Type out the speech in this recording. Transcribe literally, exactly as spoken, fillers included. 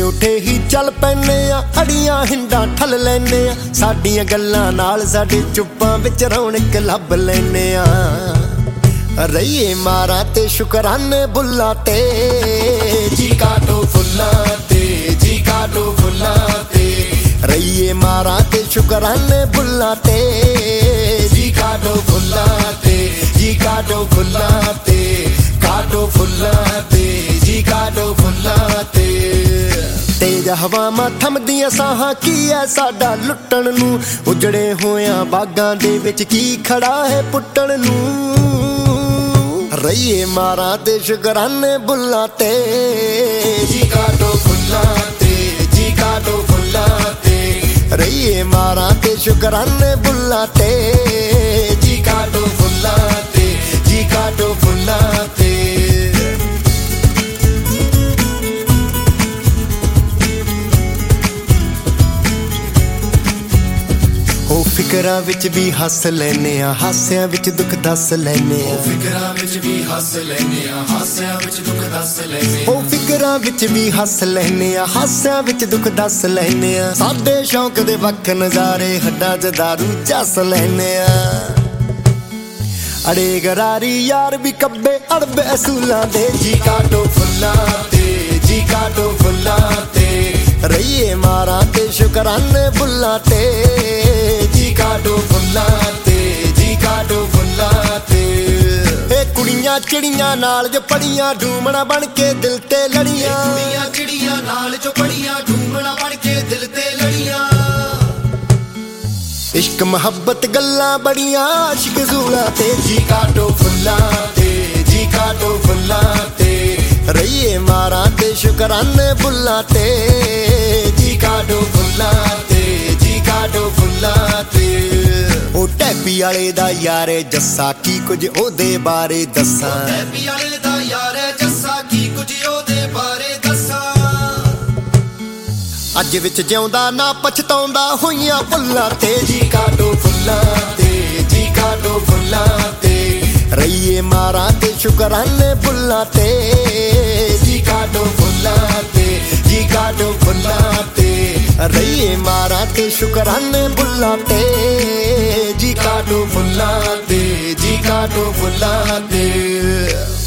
उठे ही चल पैने आ, अड़ियां हिंडा ठल लैने आ, साडियां गल्लां नाल साडे चुप्पां विच रौनक लभ लैने आ। रहीए मारां ते शुकराने बुल्लां ते, जी काटो फुल्लां ते, जी काटो फुल्लां ते। रहीए मारां ते शुकराने बुल्लां ते, जी काटो फुल्लां ते, जी काटो फुल्लां ते, काटो फुल्लां ते, जी काटो फुल्लां ते। तेज हवावां थमदियां साहां की है साडा लुट्टण नूं, उजड़े होयां बागां दे विच की खड़ा है पुट्टण नूं। रहीए मारां ते शुकराने बुल्लां ते, जी काटो फुल्लां ते, जी काटो फुल्लां ते। रहीए मारां ते शुकराने बुल्लां ते, जी काटो फुल्लां ते, जी काटो फुल्लां ते। ओ फिकरां विच भी हस लैने आ, हास्यां विच दुख दस लैने आ। फिकरां विच भी हस लैने आ, हास्यां विच दुख दस लैने आ। ओ फिकरां विच भी हस लैने आ, हास्यां विच दुख दस लैने आ। साडे शौक दे वख नज़ारे हड्डां च दारू चस लैने आ। अड़े गरारी यार भी कब्बे अड़बे असूलां दे, जी काटो फुल्लां ते, जी काटो फुल्लां ते। रहीए मारां ते शुकराने बुल्लां ते, जी काटो फुल्लां ते, जी काटो फुल्लां ते। ए कुड़ियां चिड़ियां नाल जो पड़ियां डूमना बन के दिल ते लड़ियां, कुड़ियां चिड़ियां नाल जो पड़ियां ढूंढना बन के दिल ते लड़ियां। इश्क मुहब्बत गल्लां बड़ियां आशिक सूलां ते, जी काटो फुल्लां ते, जी काटो फुल्लां ते। रहीए मारां ते शुकराने बुल्लां ते, जी काटो फुल्लां ते, जी काटो फुल्लां ते। ओ टैपी आले दा यार जस्सा की कुछ ओदे बारे दस्सां, टैपी आले दा यार जस्सा की कुछ ओदे बारे दस्सां। अज विच जिउंदा ना पछताउंदा होइयां भुल्लां ते, जी काटो फुल्लां ते, जी काटो फुल्लां ते। रहीए मारां ते शुकराने बुल्लां ते, जी काटो फुल्लां ते, जी काटो फुल्लां ते। रहीए मारां ते शुकराने बुल्लां ते, जी काटो फुल्लां ते, जी काटो फुल्लां ते।